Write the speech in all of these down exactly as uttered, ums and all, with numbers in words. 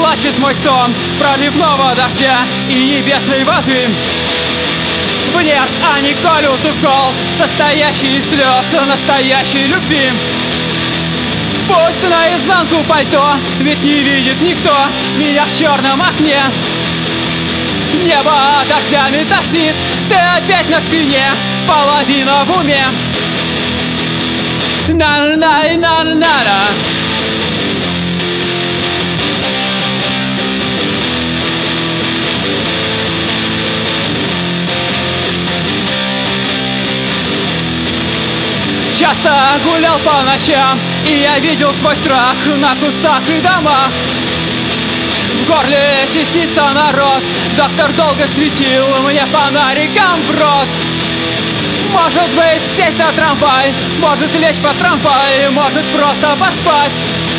плачет мой сон проливного дождя и небесной воды. В нерв они колют укол, состоящий из слез настоящей любви. Пусть наизнанку пальто, ведь не видит никто меня в черном окне. Небо дождями тошнит, ты опять на спине, половина в уме. На-на-на-на-на. Часто гулял по ночам, и я видел свой страх на кустах и домах. В горле теснится народ, доктор долго светил мне фонариком в рот. Может быть, сесть на трамвай, может лечь под трамвай, может просто поспать.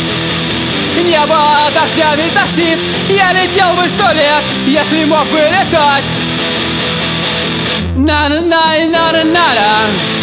Небо дождями тошнит, я летел бы сто лет, если мог бы летать. На-на-на-на-на-на.